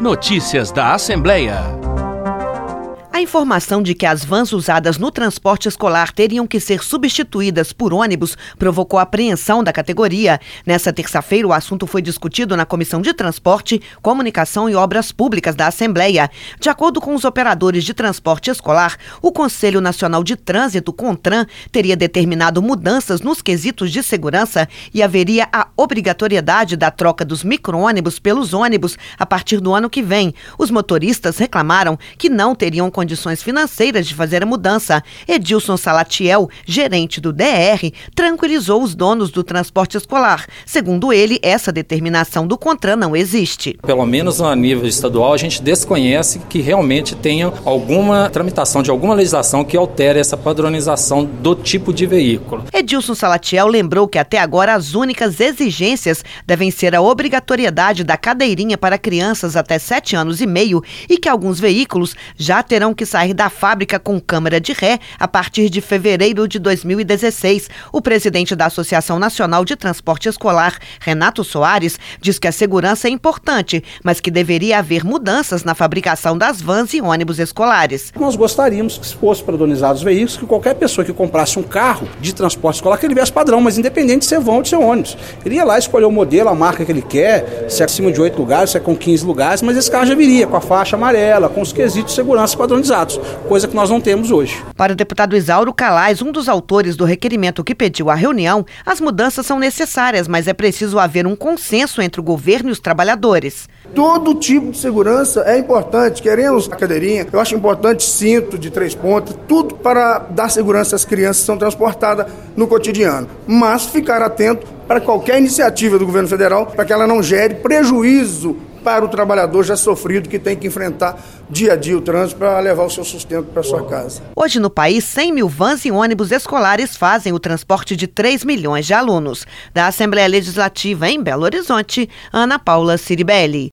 Notícias da Assembleia. A informação de que as vans usadas no transporte escolar teriam que ser substituídas por ônibus provocou apreensão da categoria. Nesta terça-feira, o assunto foi discutido na Comissão de Transporte, Comunicação e Obras Públicas da Assembleia. De acordo com os operadores de transporte escolar, o Conselho Nacional de Trânsito, CONTRAN, teria determinado mudanças nos quesitos de segurança e haveria a obrigatoriedade da troca dos micro-ônibus pelos ônibus a partir do ano que vem. Os motoristas reclamaram que não teriam condições financeiras de fazer a mudança. Edilson Salatiel, gerente do DR, tranquilizou os donos do transporte escolar. Segundo ele, essa determinação do CONTRAN não existe. Pelo menos a nível estadual, a gente desconhece que realmente tenha alguma tramitação de alguma legislação que altere essa padronização do tipo de veículo. Edilson Salatiel lembrou que até agora as únicas exigências devem ser a obrigatoriedade da cadeirinha para crianças até 7 anos e meio e que alguns veículos já terão que sair da fábrica com câmara de ré a partir de fevereiro de 2016. O presidente da Associação Nacional de Transporte Escolar, Renato Soares, diz que a segurança é importante, mas que deveria haver mudanças na fabricação das vans e ônibus escolares. Nós gostaríamos que fosse padronizado os veículos, que qualquer pessoa que comprasse um carro de transporte escolar, que ele viesse padrão, mas independente de ser van ou de ser ônibus. Ele ia lá escolher o modelo, a marca que ele quer, se é acima de 8 lugares, se é com 15 lugares, mas esse carro já viria com a faixa amarela, com os quesitos de segurança padronizados, coisa que nós não temos hoje. Para o deputado Isauro Calais, um dos autores do requerimento que pediu a reunião, as mudanças são necessárias, mas é preciso haver um consenso entre o governo e os trabalhadores. Todo tipo de segurança é importante. Queremos a cadeirinha, eu acho importante cinto de 3 pontas, tudo para dar segurança às crianças que são transportadas no cotidiano. Mas ficar atento para qualquer iniciativa do governo federal, para que ela não gere prejuízo para o trabalhador já sofrido que tem que enfrentar dia a dia o trânsito para levar o seu sustento para sua casa. Hoje no país, 100 mil vans e ônibus escolares fazem o transporte de 3 milhões de alunos. Da Assembleia Legislativa em Belo Horizonte, Ana Paula Ciribelli.